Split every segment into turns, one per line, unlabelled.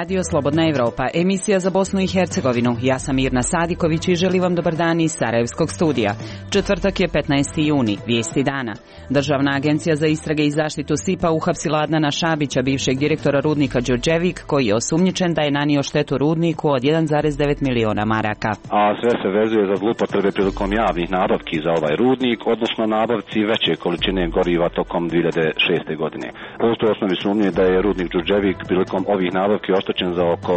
Radio Slobodna Evropa, emisija za Bosnu i Hercegovinu. Ja sam Mirna Sadiković i želim vam dobar dan iz Sarajevskog studija. Četvrtak je 15. juni, vijesti dana. Državna agencija za istrage i zaštitu SIPA uhapsila Adnana Šabića, bivšeg direktora rudnika Đurđevik, koji je osumnjičen da je nanio štetu rudniku od 1,9 miliona maraka.
A sve se vezuje za zloupotrebe prilikom javnih nabavki za ovaj rudnik, odnosno nabavci veće količine goriva tokom 2006. godine. Postoje osnovi sumnje da je rudnik Đurđevik prilikom ovih nabavki oštećen za oko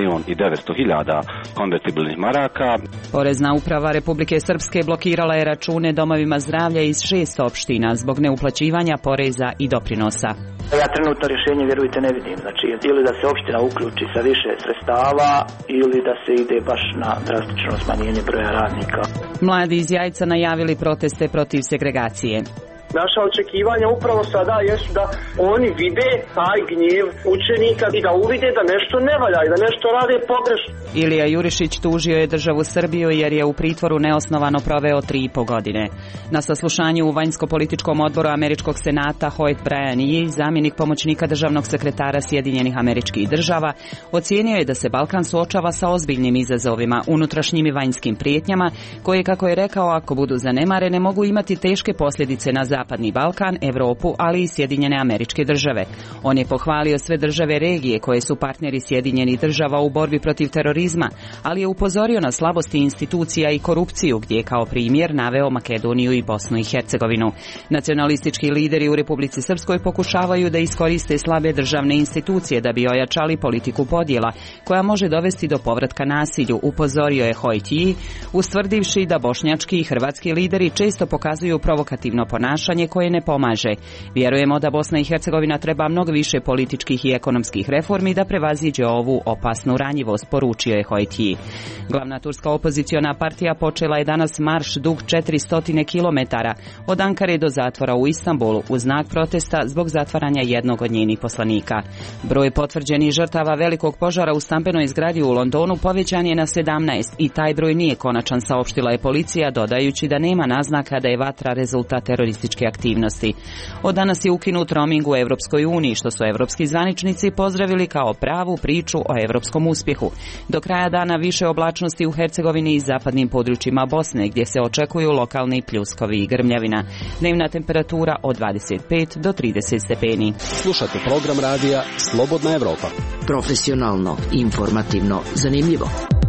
1.900.000 konvertibilnih maraka.
Porezna uprava Republike Srpske blokirala je račune domovima zdravlja iz 6 opština zbog neuplaćivanja poreza i doprinosa.
Ja trenutno rješenje, vjerujte, ne vidim. Znači, ili da se opština uključi sa više sredstava ili da se ide baš na drastično smanjenje broja radnika.
Mladi iz Jajca najavili proteste protiv segregacije.
Naša očekivanja upravo sada jesu da oni vide taj gnjev učenika i da uvide da nešto ne valja i da nešto rade pogrešno.
Ilija Jurišić tužio je državu Srbiju jer je u pritvoru neosnovano proveo 3,5 godine. Na saslušanju u vanjsko-političkom odboru Američkog senata Hoyt Bryan Yee, zamjenik pomoćnika državnog sekretara Sjedinjenih Američkih Država, ocijenio je da se Balkan suočava sa ozbiljnim izazovima, unutrašnjim i vanjskim prijetnjama, koje, kako je rekao, ako budu zanemarene, mogu imati teške posljedice na Zapadni Balkan, Europu, ali i Sjedinjene Američke Države. On je pohvalio sve države regije koje su partneri Sjedinjenih Država u borbi protiv terorizma, ali je upozorio na slabosti institucija i korupciju, gdje je kao primjer naveo Makedoniju i Bosnu i Hercegovinu. Nacionalistički lideri u Republici Srpskoj pokušavaju da iskoriste slabe državne institucije da bi ojačali politiku podjela, koja može dovesti do povratka nasilju, upozorio je Hoyt Yee, ustvrdivši da bošnjački i hrvatski lideri često pokazuju provokativno ponašanje koje ne pomaže. Vjerujemo da Bosna i Hercegovina treba mnogo više političkih i ekonomskih reformi da prevaziđe ovu opasnu ranjivost, poručio je Hoyt Yee. Glavna turska opoziciona partija počela je danas marš dug 400 km od Ankare do zatvora u Istanbulu u znak protesta zbog zatvaranja jednog od njenih poslanika. Broj potvrđenih žrtava velikog požara u stambenoj zgradi u Londonu povećan je na 17 i taj broj nije konačan, saopštila je policija, dodajući da nema naznaka da je vatra rezultat terorističke aktivnosti. Od danas je ukinut roaming u Evropskoj uniji, što su evropski zvaničnici pozdravili kao pravu priču o evropskom uspjehu. Do kraja dana više oblačnosti u Hercegovini i zapadnim područjima Bosne, gdje se očekuju lokalni pljuskovi i grmljavina. Dnevna temperatura od 25 do 30 stepeni.
Slušate program radija Slobodna Evropa.
Profesionalno, informativno, zanimljivo.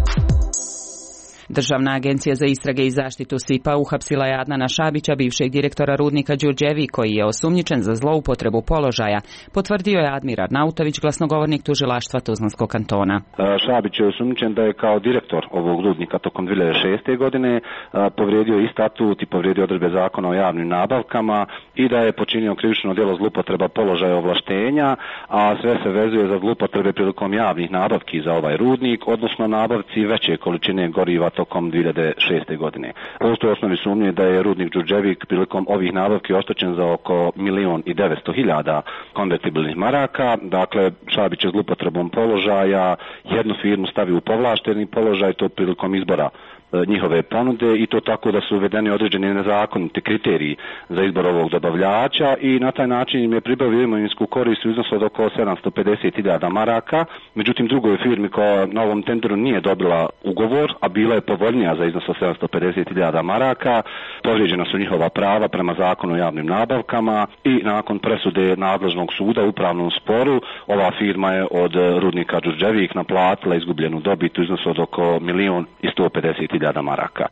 Državna agencija za istrage i zaštitu SIPA uhapsila je Adnana Šabića, bivšeg direktora rudnika Đurđevik, koji je osumnjičen za zloupotrebu položaja, potvrdio je Admir Arnautović, glasnogovornik tužilaštva Tuzlanskog kantona.
Šabić je osumnjičen da je kao direktor ovog rudnika tokom 2006. godine povrijedio i statut i povrijedio odredbe zakona o javnim nabavkama i da je počinio krivično djelo zloupotreba položaja ovlaštenja, a sve se vezuje za zloupotrebe prilikom javnih nabavki za ovaj rudnik, odnosno nabavci veće količine goriva tokom 2006. godine. Postoje osnovi sumnje da je rudnik Đurđevik prilikom ovih nabavki oštećen za oko 1.900.000 konvertibilnih maraka. Dakle, Šabić je zloupotrebom položaja jednu firmu stavio u povlašteni položaj, to prilikom izbora njihove ponude, i to tako da su uvedeni određeni nezakoniti kriteriji za izbor ovog dobavljača i na taj način im je pribavio imovinsku korist u iznosu od oko 750.000 maraka. Međutim, drugoj firmi koja na ovom tenderu nije dobila ugovor, a bila je povoljnija za iznos od 750.000 maraka, povrijeđena su njihova prava prema zakonu o javnim nabavkama i nakon presude nadležnog suda u upravnom sporu ova firma je od rudnika Đurđevik naplatila izgubljenu dobit u iznosu od oko 1.150.000 maraka.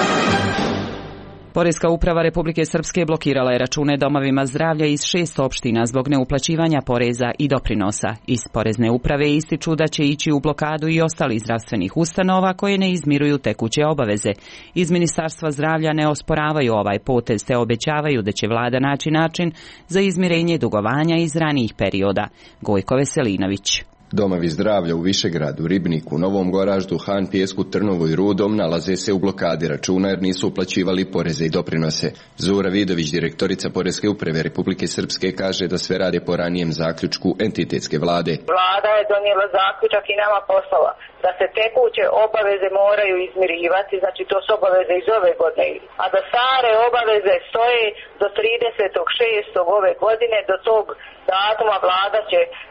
Poreska uprava Republike Srpske blokirala je račune domovima zdravlja iz 6 opština zbog neuplaćivanja poreza i doprinosa. Iz Porezne uprave ističu da će ići u blokadu i ostalih zdravstvenih ustanova koje ne izmiruju tekuće obaveze. Iz Ministarstva zdravlja ne osporavaju ovaj potez te obećavaju da će vlada naći način za izmirenje dugovanja iz ranijih perioda. Gojko Veselinović.
Domovi zdravlja u Višegradu, Ribniku, Novom Goraždu, Han, Pijesku, Trnovu i Rudom nalaze se u blokadi računa jer nisu uplaćivali poreze i doprinose. Zura Vidović, direktorica Poreske uprave Republike Srpske, kaže da sve rade po ranijem zaključku entitetske vlade.
Vlada je donijela zaključak i nama poslala da se tekuće obaveze moraju izmirivati, znači to su obaveze iz ove godine, a da stare obaveze stoje do 30.6. ove godine, do tog datuma vlada će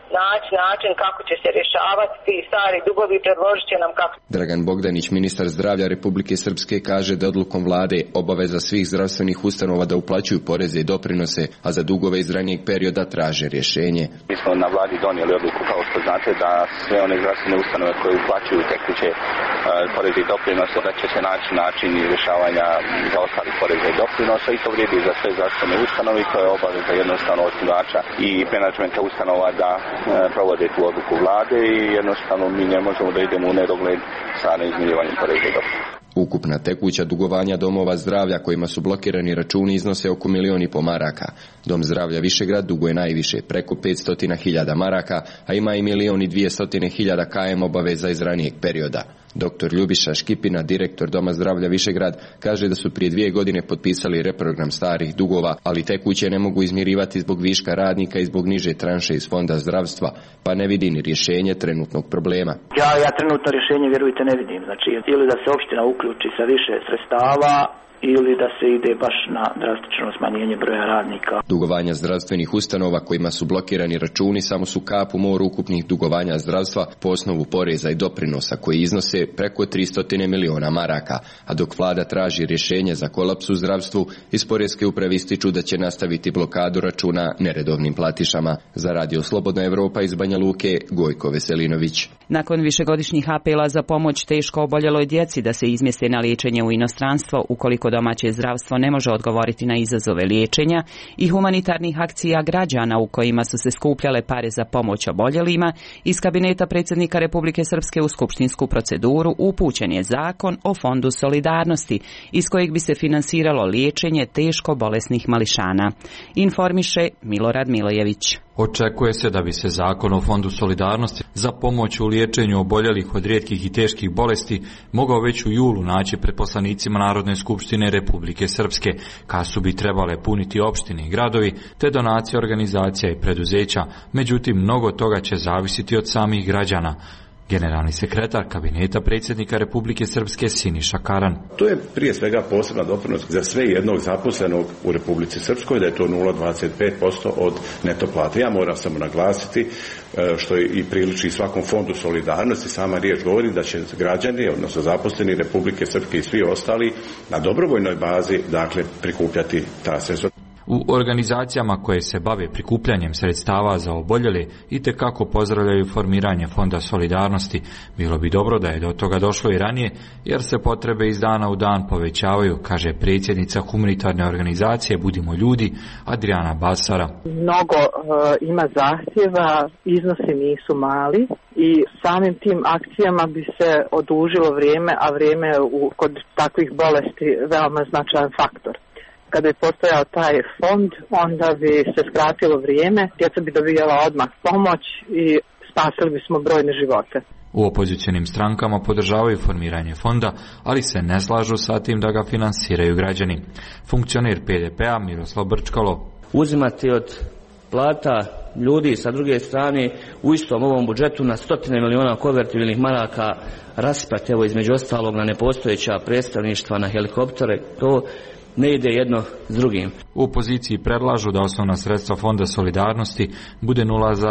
naći način kako će se rješavati ti stari dugovi i predložit će nam kako.
Dragan Bogdanić, ministar zdravlja Republike Srpske, kaže da odlukom vlade obaveza svih zdravstvenih ustanova da uplaćuju poreze i doprinose, a za dugove iz ranijeg perioda traže rješenje.
Mi smo na vladi donijeli odluku, kao što znate, da sve one zdravstvene ustanove koje uplaćuju tekuće poreze i doprinose, da će se naći način rješavanja zaostalih poreza i doprinosa, i to vrijedi za sve zdravstvene ustanove, i to je obaveza jednostavno osnivača i menadžmenta ustanova da provode tu odluku vlade, i jednostavno mi ne možemo da idemo u nedogled sa neizmirjivanjem poreza i doprinosa.
Ukupna tekuća dugovanja domova zdravlja kojima su blokirani računi iznose oko 1,5 miliona maraka. Dom zdravlja Višegrad duguje najviše, preko 500.000 maraka, a ima i 1.200.000 km obaveza iz ranijeg perioda. Dr. Ljubiša Škipina, direktor Doma zdravlja Višegrad, kaže da su prije 2 godine potpisali reprogram starih dugova, ali tekuće ne mogu izmirivati zbog viška radnika i zbog niže tranše iz fonda zdravstva, pa ne vidi ni rješenje trenutnog problema.
Ja trenutno rješenje, vjerujte, ne vidim. Znači, ili da se opština uključi sa više sredstava, ili da se ide baš na drastično smanjenje broja radnika.
Dugovanja zdravstvenih ustanova kojima su blokirani računi samo su kap u moru ukupnih dugovanja zdravstva po osnovu poreza i doprinosa koji iznose preko 300 miliona maraka, a dok vlada traži rješenje za kolaps u zdravstvu, iz Poreske uprave ističu da će nastaviti blokadu računa neredovnim platišama. Za Radio Slobodna Evropa iz Banja Luke, Gojko Veselinović.
Nakon višegodišnjih apela za pomoć teško oboljeloj djeci da se izmjeste na liječenje u inostranstvo ukoliko domaće zdravstvo ne može odgovoriti na izazove liječenja, i humanitarnih akcija građana u kojima su se skupljale pare za pomoć oboljelima, iz kabineta predsjednika Republike Srpske u skupštinsku proceduru upućen je zakon o Fondu solidarnosti, iz kojeg bi se finansiralo liječenje teško bolesnih mališana. Informiše Milorad Milojević.
Očekuje se da bi se zakon o Fondu solidarnosti za pomoć u liječenju oboljelih od rijetkih i teških bolesti mogao već u julu naći pred poslanicima Narodne skupštine Republike Srpske. Kasu bi trebale puniti opštine i gradovi, te donacije organizacija i preduzeća, međutim mnogo toga će zavisiti od samih građana. Generalni sekretar kabineta predsjednika Republike Srpske Siniša Karan.
To je prije svega posebna doprinos za sve jednog zaposlenog u Republici Srpskoj, da je to 0,25% od neto plate. Ja moram samo naglasiti, što je i priliči svakom fondu solidarnosti, sama riječ govori da će građani, odnosno zaposleni Republike Srpske i svi ostali na dobrovoljnoj bazi, dakle, prikupljati ta sredstva.
U organizacijama koje se bave prikupljanjem sredstava za oboljele itekako pozdravljaju formiranje Fonda solidarnosti. Bilo bi dobro da je do toga došlo i ranije, jer se potrebe iz dana u dan povećavaju, kaže predsjednica humanitarne organizacije Budimo ljudi Adriana Basara.
Mnogo ima zahtjeva, iznosi nisu mali i samim tim akcijama bi se odužilo vrijeme, a vrijeme kod takvih bolesti veoma značajan faktor. Kada je postojao taj fond, onda bi se skratilo vrijeme, djeca bi dobijala odmah pomoć i spasili bismo brojne živote.
U opozicionim strankama podržavaju formiranje fonda, ali se ne slažu sa tim da ga finansiraju građani. Funkcioner PDP-a Miroslav Brčkalo.
Uzimati od plata ljudi sa druge strane u istom ovom budžetu na 100 miliona konvertibilnih maraka raspati, evo između ostalog na nepostojeća predstavništva, na helikoptere, to ne ide jedno s drugim.
U opoziciji predlažu da osnovna sredstva Fonda solidarnosti bude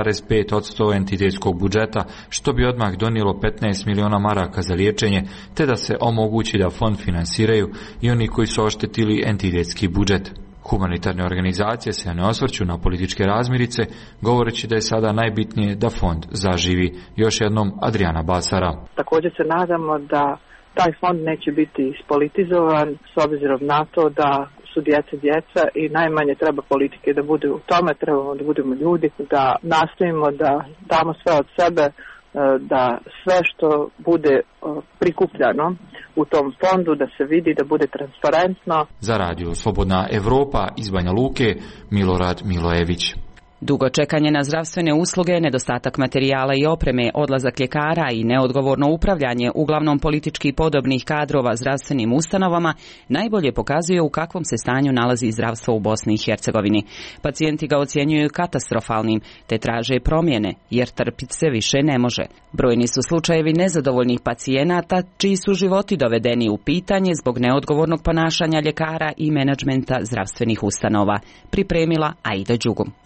0,5% entitetskog budžeta, što bi odmah donijelo 15 miliona maraka za liječenje, te da se omogući da fond finansiraju i oni koji su oštetili entitetski budžet. Humanitarne organizacije se ne osvrću na političke razmirice, govoreći da je sada najbitnije da fond zaživi. Još jednom Adriana Basara.
Također se nadamo da taj fond neće biti ispolitizovan, s obzirom na to da su djeca i najmanje treba politike da bude u tome, trebamo da budemo ljudi, da nastavimo da damo sve od sebe, da sve što bude prikupljano u tom fondu da se vidi, da bude transparentno.
Za Radio Slobodna Evropa iz Banja Luke, Milorad Milojević.
Dugo čekanje na zdravstvene usluge, nedostatak materijala i opreme, odlazak ljekara i neodgovorno upravljanje uglavnom politički podobnih kadrova zdravstvenim ustanovama najbolje pokazuje u kakvom se stanju nalazi zdravstvo u Bosni i Hercegovini. Pacijenti ga ocjenjuju katastrofalnim, te traže promjene, jer trpiti se više ne može. Brojni su slučajevi nezadovoljnih pacijenata, čiji su životi dovedeni u pitanje zbog neodgovornog ponašanja ljekara i menadžmenta zdravstvenih ustanova. Pripremila Aida Đugum.
Posljednje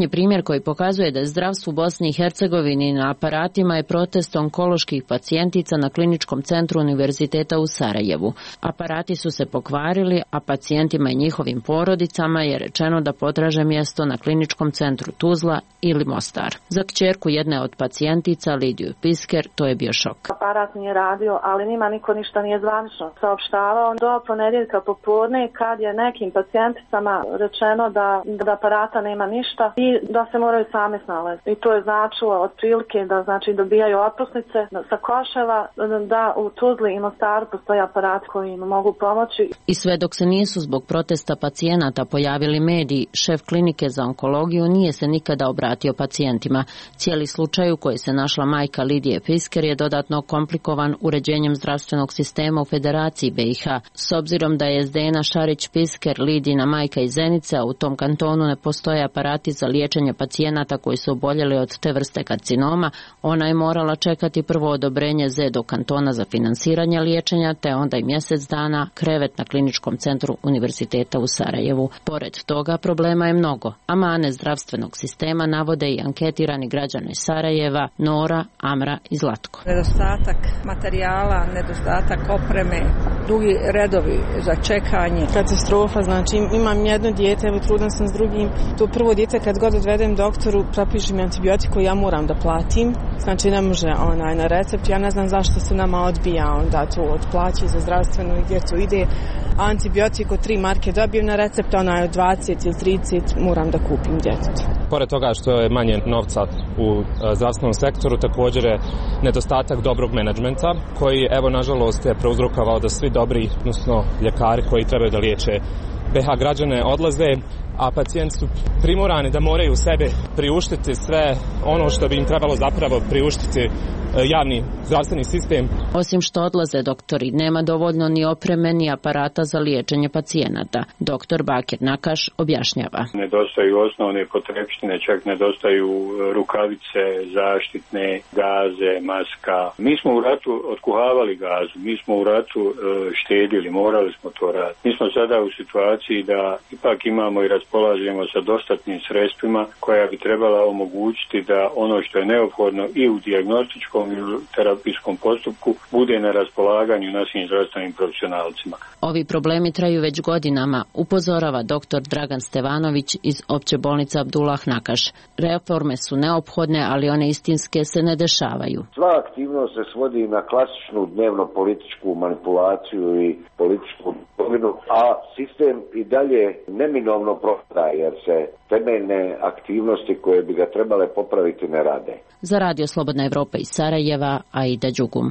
Posljednji primjer koji pokazuje da je zdravstvo u Bosni i Hercegovini na aparatima je protest onkoloških pacijentica na kliničkom centru Univerziteta u Sarajevu. Aparati su se pokvarili, a pacijentima i njihovim porodicama je rečeno da potraže mjesto na kliničkom centru Tuzla ili Mostar. Za kćerku jedne od pacijentica, Lidiju Pisker, to je bio šok.
Aparat nije radio, ali njima niko ništa nije zvanično saopštavao do ponedjeljka popodne kad je nekim pacijenticama rečeno da aparata nema ništa i da se moraju sami snalaziti. I to je značilo otprilike da dobijaju otpusnice sa koševa, da u Tuzli i Mostaru postoji aparat koji im mogu pomoći.
I sve dok se nisu zbog protesta pacijenata pojavili mediji, šef klinike za onkologiju nije se nikada obratio pacijentima. Cijeli slučaj u kojoj se našla majka Lidije Pisker je dodatno komplikovan uređenjem zdravstvenog sistema u Federaciji BiH. S obzirom da je Zdena Šarić-Pisker, Lidina majka iz Zenice, a u tom kantonu ne postoje aparati za liječenje pacijenata koji su oboljeli od te vrste karcinoma, ona je morala čekati prvo odobrenje ZEDO kantona za finansiranje liječenja, te onda i mjesec dana krevet na kliničkom centru Univerziteta u Sarajevu. Pored toga problema je mnogo, a mane zdravstvenog sistema navode i anketirani građani Sarajeva, Nora, Amra i Zlatko.
Nedostatak materijala, nedostatak opreme, dugi redovi za čekanje.
Katastrofa, znači imam jedno dijete, evo trudan sam s drugim. To prvo dijete kad god odvedem doktoru, propiše mi antibiotiku, ja moram da platim. Znači ne može na recept, ja ne znam zašto se nama odbija onda to od plaće za zdravstveno i gdje to ide. Antibiotik od 3 marke dobijem na recept, ona je od 20 ili 30, moram da kupim djetetu.
Pored toga što je manje novca u zdravstvenom sektoru, također je nedostatak dobrog menadžmenta, koji evo nažalost je prouzrokovao da svi dobri, odnosno ljekari koji trebaju da liječe BiH građane odlaze, a pacijenti su primorani da moraju sebe priuštiti sve ono što bi im trebalo zapravo priuštiti javni zdravstveni sistem.
Osim što odlaze doktori, nema dovoljno ni opreme ni aparata za liječenje pacijenata. Doktor Bakir Nakaš objašnjava.
Nedostaju osnovne potrepštine, čak nedostaju rukavice, zaštitne, gaze, maska. Mi smo u ratu otkuhavali gazu, mi smo u ratu štedili, morali smo to raditi. Mi smo sada u situaciji da ipak imamo i raspolažemo sa dostatnim sredstvima koja bi trebala omogućiti da ono što je neophodno i u dijagnostičkom i u terapijskom postupku bude na raspolaganju našim zdravstvenim profesionalcima.
Ovi problemi traju već godinama, upozorava dr. Dragan Stevanović iz Opće bolnice Abdullah Nakaš. Reforme su neophodne, ali one istinske se ne dešavaju.
Sva aktivnost se svodi na klasičnu dnevno političku manipulaciju i političku dominu, a sistem i dalje neminovno propada jer se temeljne aktivnosti koje bi ga trebale popraviti ne rade.
Za Radio Slobodna Evropa iz Sarajeva, Aida Đugum.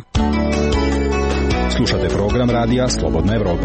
Slušate program Radija Slobodna Evropa.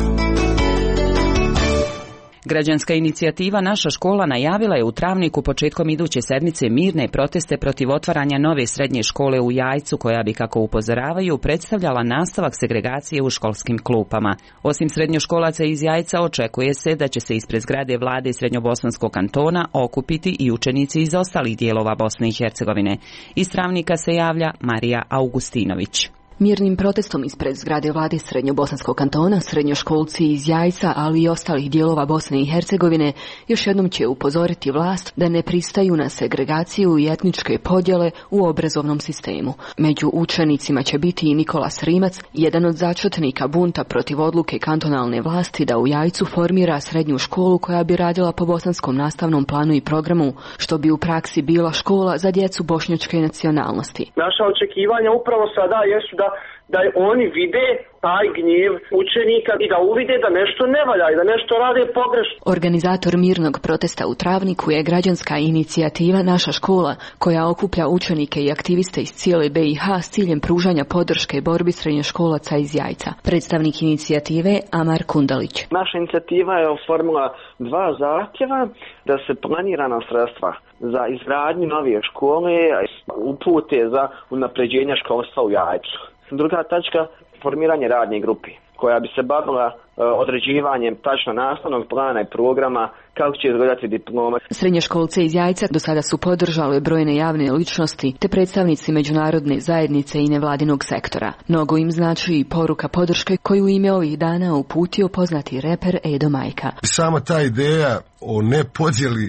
Građanska inicijativa Naša škola najavila je u Travniku početkom iduće sedmice mirne proteste protiv otvaranja nove srednje škole u Jajcu, koja bi, kako upozoravaju, predstavljala nastavak segregacije u školskim klupama. Osim srednjoškolaca iz Jajca, očekuje se da će se ispred zgrade vlade Srednjobosanskog kantona okupiti i učenici iz ostalih dijelova Bosne i Hercegovine. Iz Travnika se javlja Marija Augustinović.
Mirnim protestom ispred zgrade vlade Srednjobosanskog kantona, srednjoškolci iz Jajca, ali i ostalih dijelova Bosne i Hercegovine, još jednom će upozoriti vlast da ne pristaju na segregaciju i etničke podjele u obrazovnom sistemu. Među učenicima će biti i Nikola Srimac, jedan od začetnika bunta protiv odluke kantonalne vlasti da u Jajcu formira srednju školu koja bi radila po bosanskom nastavnom planu i programu, što bi u praksi bila škola za djecu bošnjačke nacionalnosti.
Naša očekivanja upravo sada jesu da oni vide taj gnjev učenika i da uvide da nešto ne valja i da nešto rade pogrešno.
Organizator mirnog protesta u Travniku je građanska inicijativa Naša škola, koja okuplja učenike i aktiviste iz cijele BiH s ciljem pružanja podrške borbi srednjoškolaca iz Jajca. Predstavnik inicijative Amar Kundalić.
Naša inicijativa je oformila 2 zahtjeva da se planirana sredstva za izgradnju nove škole upute za unapređenje školstva u Jajcu. Druga tačka, formiranje radne grupe koja bi se bavila određivanjem tačno nastavnog plana i programa kako će izgledati diploma.
Srednjoškolce iz Jajca do sada su podržali brojne javne ličnosti te predstavnici međunarodne zajednice i nevladinog sektora. Mnogo im znači i poruka podrške koju im je ovih dana uputio poznati reper Edo Majka.
Sama ta ideja o nepodjeli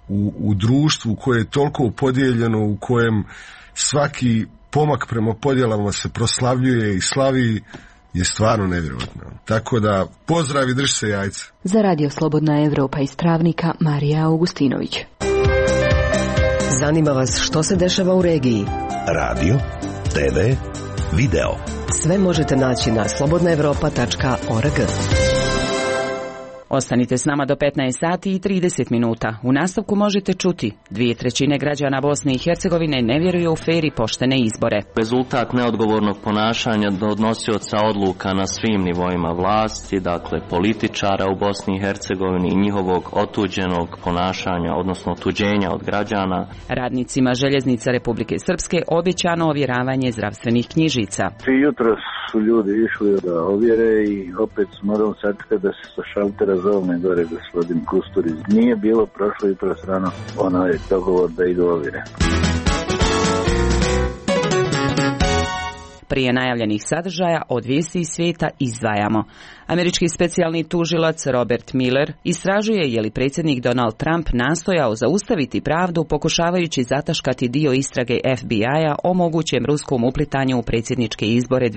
u društvu koje je toliko podijeljeno, u kojem svaki pomak prema podjelama se proslavljuje i slavi, je stvarno nevjerojatno. Tako da, pozdrav i drž se jajca.
Za Radio Slobodna Evropa iz Travnika, Marija Augustinović.
Zanima vas što se dešava u regiji? Radio, TV, video. Sve možete naći na slobodnaevropa.org.
Ostanite s nama do 15 sati i 30 minuta. U nastavku možete čuti 2/3 građana Bosne i Hercegovine ne vjeruju u fer i poštene izbore.
Rezultat neodgovornog ponašanja donosioca odluka na svim nivoima vlasti, dakle političara u Bosni i Hercegovini i njihovog otuđenog ponašanja, odnosno otuđenja od građana.
Radnicima Željeznica Republike Srpske obećano ovjeravanje zdravstvenih knjižica.
Jutro su ljudi išli da ovjere i opet moram sačekati da se sa šaltera zovne gore gospodin Kusturić. Nije bilo prošlo jutro rano onaj dogovor da idu ovjere.
Prije najavljenih sadržaja od vijesti iz svijeta izdvajamo. Američki specijalni tužilac Robert Mueller istražuje je li predsjednik Donald Trump nastojao zaustaviti pravdu pokušavajući zataškati dio istrage FBI-a o mogućem ruskom uplitanju u predsjedničke izbore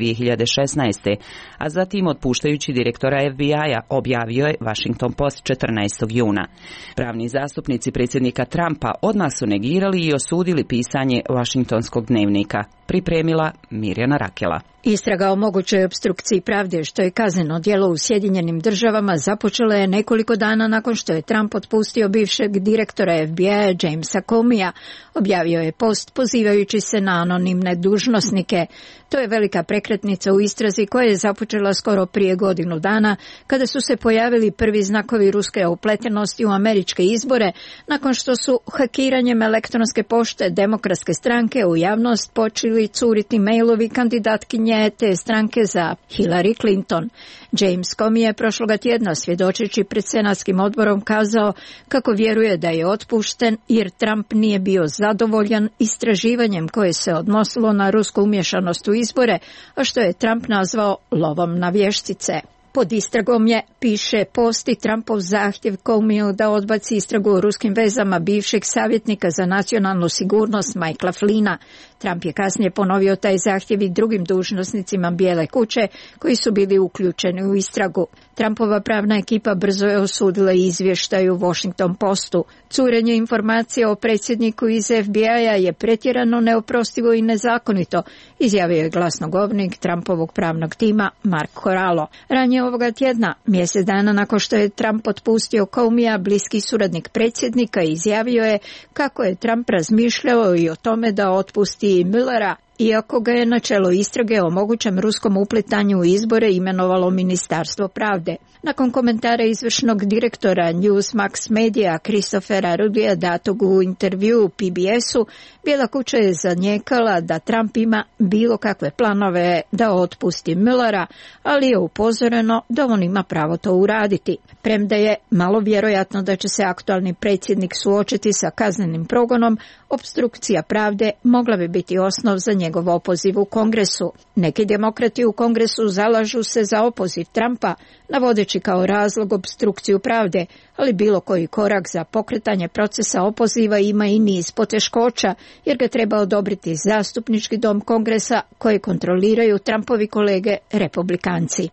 2016. a zatim otpuštajući direktora FBI-a, objavio je Washington Post 14. juna. Pravni zastupnici predsjednika Trumpa odmah su negirali i osudili pisanje Washingtonskog dnevnika. Pripremila Mirjana Rakela.
Istraga o mogućoj opstrukciji pravde, što je kazneno djelo u Sjedinjenim Državama, započela je nekoliko dana nakon što je Trump otpustio bivšeg direktora FBI-a Jamesa Comeyja, objavio je Post pozivajući se na anonimne dužnosnike. To je velika prekretnica u istrazi koja je započela skoro prije godinu dana, kada su se pojavili prvi znakovi ruske upletenosti u američke izbore, nakon što su hakiranjem elektronske pošte Demokratske stranke u javnost počeli curiti mailovi kandidatkinje te stranke za Hillary Clinton. James Comey je prošloga tjedna, svjedočeći pred senatskim odborom, kazao kako vjeruje da je otpušten jer Trump nije bio zadovoljan istraživanjem koje se odnosilo na rusku umješanost u izbore, a što je Trump nazvao lovom na vještice. Pod istragom je, piše Post, i Trumpov zahtjev Comeyju da odbaci istragu o ruskim vezama bivšeg savjetnika za nacionalnu sigurnost Michaela Flynna. Trump je kasnije ponovio taj zahtjev i drugim dužnosnicima Bijele kuće koji su bili uključeni u istragu. Trumpova pravna ekipa brzo je osudila izvještaj u Washington Postu. Curenje informacija o predsjedniku iz FBI-a je pretjerano, neoprostivo i nezakonito, izjavio je glasnogovornik Trumpovog pravnog tima Mark Corallo. Ranije ovoga tjedna, mjesec dana nakon što je Trump otpustio Comeyja, bliski suradnik predsjednika izjavio je kako je Trump razmišljao i o tome da otpusti Muellera, iako ga je na čelo istrage o mogućem ruskom uplitanju u izbore imenovalo Ministarstvo pravde. Nakon komentara izvršnog direktora Newsmax Media Christophera Rudija datog u intervju PBS-u, Bijela kuća je zanijekala da Trump ima bilo kakve planove da otpusti Muellera, ali je upozoreno da on ima pravo to uraditi. Premda je malo vjerojatno da će se aktualni predsjednik suočiti sa kaznenim progonom, opstrukcija pravde mogla bi biti osnov za njegov opoziv u Kongresu. Neki demokrati u Kongresu zalažu se za opoziv Trumpa, navodeći kao razlog opstrukciju pravde, ali bilo koji korak za pokretanje procesa opoziva ima i niz poteškoća, jer ga treba odobriti zastupnički dom Kongresa koje kontroliraju Trumpovi kolege republikanci.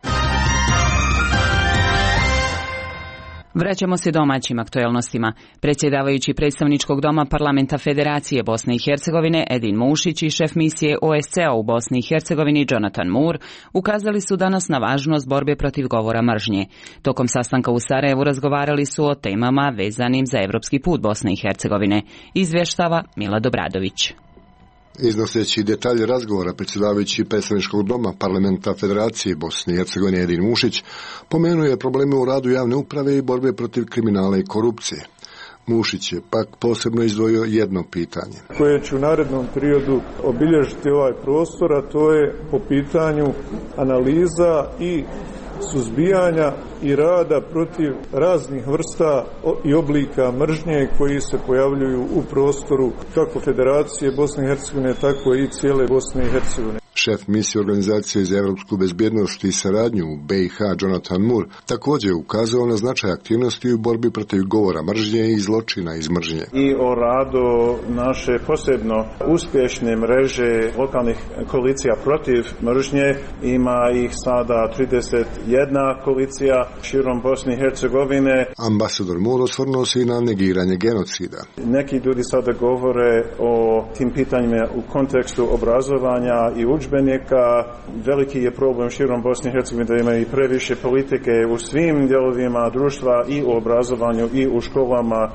Vraćamo se domaćim aktuelnostima. Predsjedavajući predstavničkog doma Parlamenta Federacije Bosne i Hercegovine Edin Mušić i šef misije OSCE-a u Bosni i Hercegovini Jonathan Moore ukazali su danas na važnost borbe protiv govora mržnje. Tokom sastanka u Sarajevu razgovarali su o temama vezanim za evropski put Bosne i Hercegovine. Izvještava Mila Dobradović.
Iznoseći detalje razgovora, predsjedavajući predstavničkog doma Parlamenta Federacije Bosne i Hercegovine Edin Mušić pomenuo je probleme u radu javne uprave i borbe protiv kriminala i korupcije. Mušić je pak posebno izdvojio jedno pitanje
koje će u narednom periodu obilježiti ovaj prostor, a to je po pitanju analiza i suzbijanja i rada protiv raznih vrsta i oblika mržnje koji se pojavljuju u prostoru kako Federacije Bosne i Hercegovine, tako i cijele Bosne i Hercegovine.
šef misije Organizacije za evropsku bezbjednost i saradnju u BiH Jonathan Moore također ukazao na značaj aktivnosti u borbi protiv govora mržnje i zločina iz mržnje.
I o radu naše posebno uspješne mreže lokalnih koalicija protiv mržnje, ima ih sada 31 koalicija širom Bosne i Hercegovine.
Ambasador Moore osvrnuo se i na negiranje genocida.
Neki ljudi sada govore o tim pitanjima u kontekstu obrazovanja i udžbenika. Veliki je problem širom Bosne i Hercegovine da ima i previše politike u svim dijelovima društva i u obrazovanju i u školama,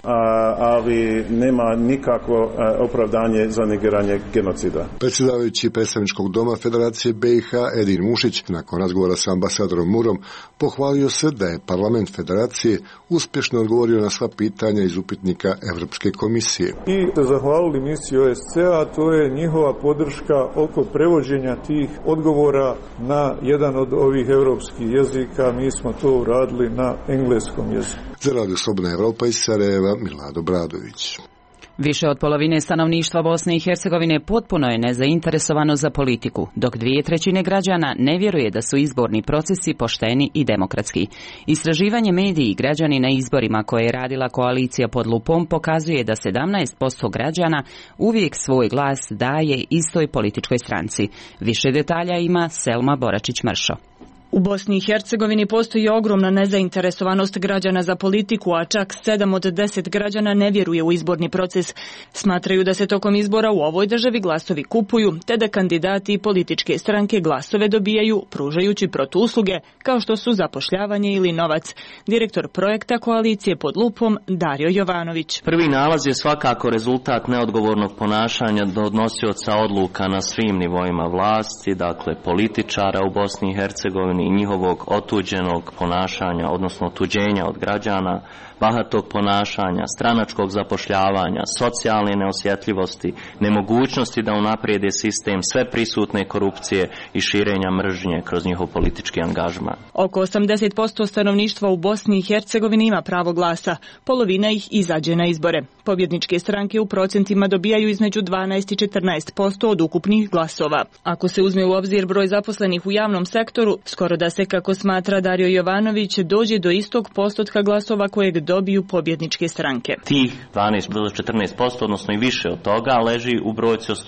ali nema nikakvo opravdanje za negiranje genocida.
Predsjedavajući predstavničkog doma Federacije BiH Edin Mušić nakon razgovora sa ambasadorom Murom pohvalio se da je parlament Federacije uspješno odgovorio na sva pitanja iz upitnika Evropske komisije.
I zahvalili misiji OSCE-a, to je njihova podrška oko prevođenja tih odgovora na jedan od ovih europskih jezika. Mi smo to uradili na engleskom jeziku.
Za Radio Slobodna Evropa iz Sarajeva, Milado Bradović.
Više od polovine stanovništva Bosne i Hercegovine potpuno je nezainteresovano za politiku, dok 2/3 građana ne vjeruje da su izborni procesi pošteni i demokratski. Istraživanje mediji i građani na izborima koje je radila koalicija pod lupom pokazuje da 17% građana uvijek svoj glas daje istoj političkoj stranci. Više detalja ima Selma Boračić-Mršo.
U Bosni i Hercegovini postoji ogromna nezainteresovanost građana za politiku, a čak 7 od 10 građana ne vjeruje u izborni proces. Smatraju da se tokom izbora u ovoj državi glasovi kupuju, te da kandidati i političke stranke glasove dobijaju pružajući protuusluge, kao što su zapošljavanje ili novac. Direktor projekta koalicije pod lupom Dario Jovanović.
Prvi nalaz je svakako rezultat neodgovornog ponašanja donosioca odluka na svim nivoima vlasti, dakle političara u Bosni i Hercegovini i njihovog otuđenog ponašanja, odnosno otuđenja od građana, bahatog ponašanja, stranačkog zapošljavanja, socijalne neosjetljivosti, nemogućnosti da unaprijede sistem, sve prisutne korupcije i širenja mržnje kroz njihov politički angažman.
Oko 80% stanovništva u Bosni i Hercegovini ima pravo glasa, polovina ih izađe na izbore. Pobjedničke stranke u procentima dobijaju između 12 i 14% od ukupnih glasova. Ako se uzme u obzir broj zaposlenih u javnom sektoru, skoro da se, kako smatra Dario Jovanović, dođe do istog postotka glasova kojeg dobiju pobjedničke stranke.
Tih 12 do 14%, odnosno i više od toga, leži u brojci od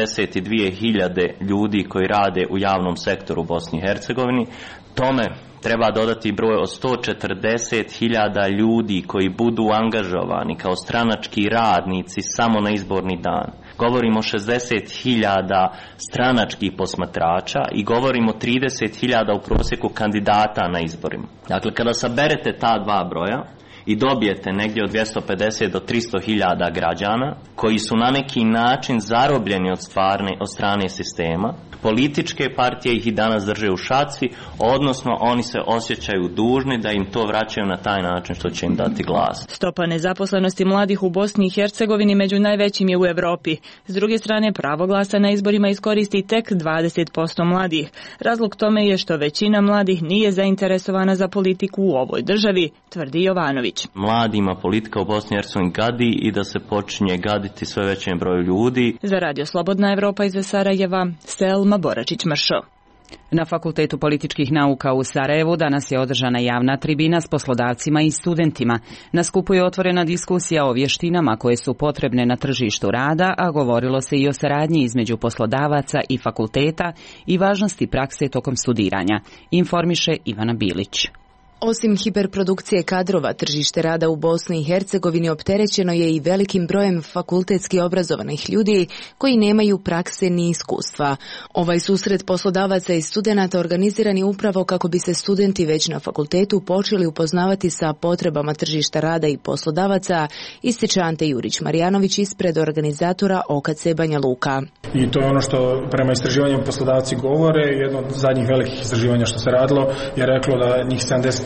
192.000 ljudi koji rade u javnom sektoru u Bosni i Hercegovini. Tome treba dodati broj od 140.000 ljudi koji budu angažovani kao stranački radnici samo na izborni dan. Govorimo o 60.000 stranačkih posmatrača i govorimo 30.000 u prosjeku kandidata na izborima. Dakle, kada saberete ta dva broja i dobijete negdje od 250 do 300.000 građana koji su na neki način zarobljeni od strane sistema, političke partije ih i danas drže u šaci, odnosno oni se osjećaju dužni da im to vraćaju na taj način što će im dati glas.
Stopa nezaposlenosti mladih u Bosni i Hercegovini među najvećim je u Europi. S druge strane, pravo glasa na izborima iskoristi tek 20% mladih. Razlog tome je što većina mladih nije zainteresovana za politiku u ovoj državi, tvrdi Jovanović.
Mladima politika u Bosni i Hercegovini gadi i da se počinje gaditi sve većem broju ljudi.
Za Radio Slobodna Evropa iz Sarajeva, Selma Boračić-Mršo.
Na Fakultetu političkih nauka u Sarajevu danas je održana javna tribina s poslodavcima i studentima. Na skupu je otvorena diskusija o vještinama koje su potrebne na tržištu rada, a govorilo se i o saradnji između poslodavaca i fakulteta i važnosti prakse tokom studiranja, informiše Ivana Bilić.
Osim hiperprodukcije kadrova, tržište rada u Bosni i Hercegovini opterećeno je i velikim brojem fakultetski obrazovanih ljudi koji nemaju prakse ni iskustva. Ovaj susret poslodavaca i studenata organiziran je upravo kako bi se studenti već na fakultetu počeli upoznavati sa potrebama tržišta rada i poslodavaca, ističe Ante Jurić-Marjanović ispred organizatora OKC Banja Luka.
I to je ono što prema istraživanju poslodavci govore. Jedno od zadnjih velikih istraživanja što se radilo je reklo da njih 70%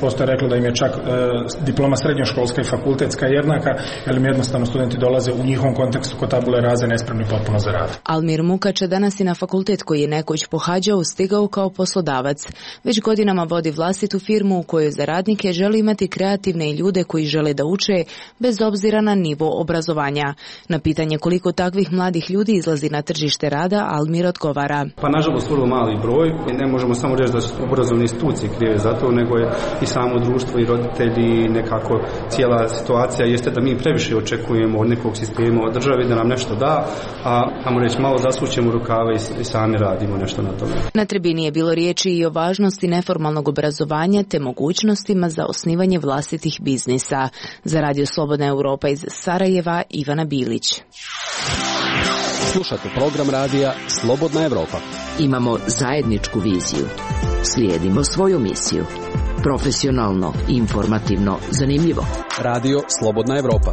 80% je reklo da im je čak diploma srednjoškolska i fakultetska jednaka, jer im jednostavno studenti dolaze u njihovom kontekstu kod tabule raze nespremni potpuno za rad.
Almir Mukač je danas i na fakultet koji je nekoć pohađao stigao kao poslodavac. Već godinama vodi vlastitu firmu u kojoj za radnike želi imati kreativne i ljude koji žele da uče bez obzira na nivo obrazovanja. Na pitanje koliko takvih mladih ljudi izlazi na tržište rada, Almir odgovara.
Pa nažalost vrlo mali broj. Ne možemo samo reći da su obrazovne institucije krive za to, nego je i samo društvo i roditelji, nekako cijela situacija jeste da mi previše očekujemo od nekog sistema, od države da nam nešto da, a ajmo reći malo zasučemo rukave i sami radimo nešto na tome.
Na tribini je bilo riječi i o važnosti neformalnog obrazovanja te mogućnostima za osnivanje vlastitih biznisa. Za Radio Slobodna Europa iz Sarajeva, Ivana Bilić.
Slušate program radija Slobodna Europa.
Imamo zajedničku viziju. Slijedimo svoju misiju. Profesionalno, informativno, zanimljivo.
Radio Slobodna Europa.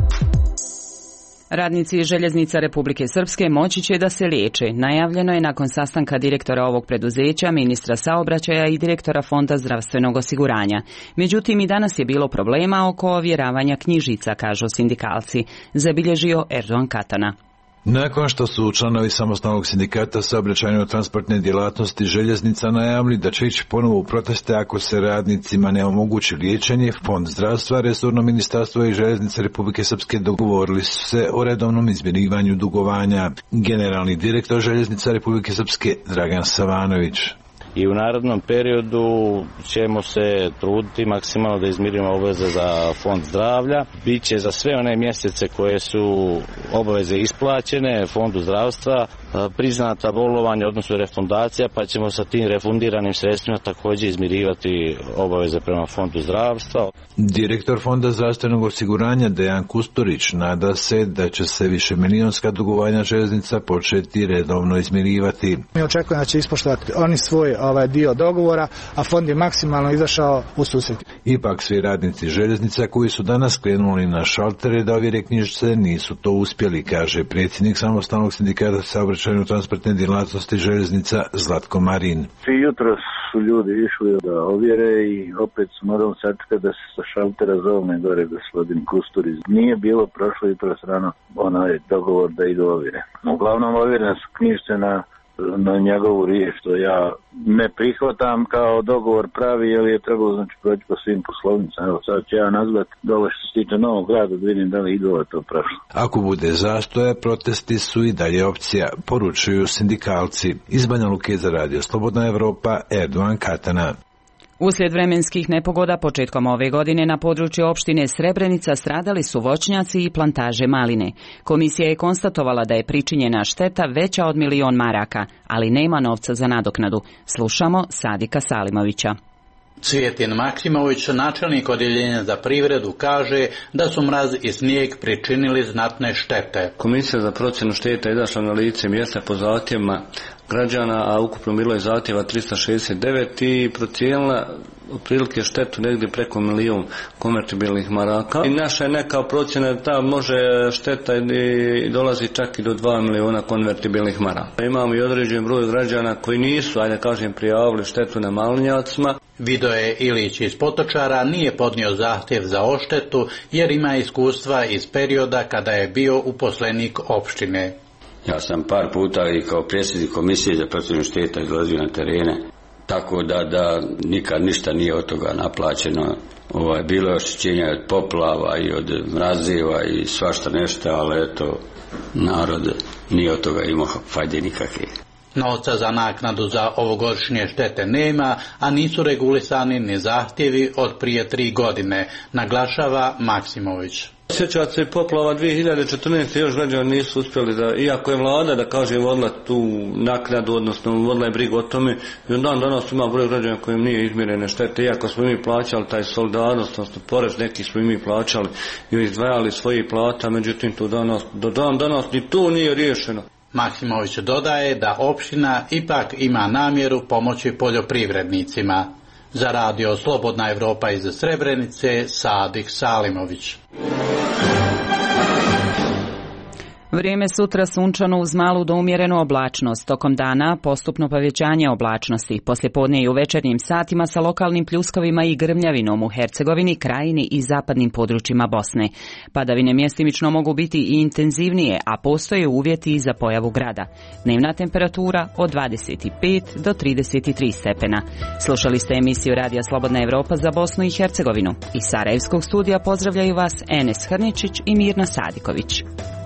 Radnici Željeznica Republike Srpske moći će da se liječe. Najavljeno je nakon sastanka direktora ovog preduzeća, ministra saobraćaja i direktora Fonda zdravstvenog osiguranja. Međutim, i danas je bilo problema oko ovjeravanja knjižica, kažu sindikalci, zabilježio Erdogan Katana.
Nakon što su članovi samostalnog sindikata saobraćajno-transportne djelatnosti željeznica najavili da će ići ponovo u proteste ako se radnicima ne omogući liječenje, Fond zdravstva, resorno ministarstvo i Željeznice Republike Srpske dogovorili su se o redovnom izmirivanju dugovanja. Generalni direktor Željeznica Republike Srpske Dragan Savanović.
I u narednom periodu ćemo se truditi maksimalno da izmirimo obaveze za Fond zdravlja. Biće za sve one mjesece koje su obaveze isplaćene Fondu zdravstva priznata bolovanja, odnosno refundacija, pa ćemo sa tim refundiranim sredstvima također izmirivati obaveze prema Fondu zdravstva.
Direktor Fonda zdravstvenog osiguranja Dejan Kusturić nada se da će se višemilijonska dugovanja željeznica početi redovno izmirivati.
Mi očekujemo da će ispoštovati oni svoj dio dogovora, a fond je maksimalno izašao u susret.
Ipak svi radnici željeznica koji su danas krenuli na šaltere da ovjere knjižice nisu to uspjeli, kaže predsjednik samostalnog sindikata saobraćajno-transportne djelatnosti željeznica Zlatko Marin.
Jutro su ljudi išli da ovjere i opet su morali sačekati da se sa šaltera zovne gore gospodin Kusturić. Nije bilo prošlo jutro rano onaj dogovor da idu ovjere. Uglavnom ovjerene su knjižice na njegovu riječ, što ja ne prihvatam kao dogovor pravi, jer je trebalo znači proći po svim poslovnicama. Evo sad ću ja nazvati dole što se tiče Novog Grada da vidim da li idova to prošlo.
Ako bude zastoja, protesti su i dalje opcija, poručuju sindikalci. Iz Banja Luke za Radio Slobodna Europa, Erdogan Katana.
Uslijed vremenskih nepogoda početkom ove godine na području opštine Srebrenica stradali su voćnjaci i plantaže maline. Komisija je konstatovala da je pričinjena šteta veća od 1.000.000 maraka, ali nema novca za nadoknadu. Slušamo Sadika Salimovića.
Cvijetin Maksimović, načelnik odjeljenja za privredu, kaže da su mraz i snijeg pričinili znatne štete.
Komisija za procjenu šteta izašla na lice mjesta po zahtjevima građana, a ukupno bilo je zahtjeva 369 i procijenila otprilike štetu negdje preko 1.000.000 konvertibilnih maraka. I naša je neka procjena da ta može šteta i dolazi čak i do 2.000.000 konvertibilnih maraka. Imamo i određen broj građana koji nisu, ajde kažem, prijavili štetu na malinjacima.
Vidoje Ilić iz Potočara nije podnio zahtjev za odštetu jer ima iskustva iz perioda kada je bio uposlenik opštine.
Ja sam par puta i kao predsjednik komisije za procjenu šteta izlazio na terene, tako da nikad ništa nije od toga naplaćeno. Bilo je oštećenja od poplava i od mrazeva i svašta nešto, ali eto, narod nije od toga imao fajde nikakve.
Novca za naknadu za ovogodišnje štete nema, a nisu regulisani ni zahtjevi od prije 3 godine, naglašava Maksimović.
Sjećate se poplava 2014. još građani nisu uspjeli da, iako je vlada da kaže vodila tu naknadu, odnosno vodila je brigu o tome, i dan danas ima broj građana kojim nije izmjerene štete, iako smo mi plaćali taj solidarnost, odnosno porez neki smo mi plaćali i izdvajali svojih plata, međutim do dan danas ni to nije riješeno.
Maksimović dodaje da opština ipak ima namjeru pomoći poljoprivrednicima. Za Radio Slobodna Europa iz Srebrenice, Sadik Salimović.
Vrijeme sutra sunčano uz malu do umjerenu oblačnost. Tokom dana postupno povećanje oblačnosti. Poslijepodne i u večernjim satima sa lokalnim pljuskovima i grmljavinom u Hercegovini, Krajini i zapadnim područjima Bosne. Padavine mjestimično mogu biti i intenzivnije, a postoje uvjeti i za pojavu grada. Dnevna temperatura od 25 do 33 stepena. Slušali ste emisiju Radija Slobodna Evropa za Bosnu i Hercegovinu. Iz Sarajevskog studija pozdravljaju vas Enes Hrničić i Mirna Sadiković.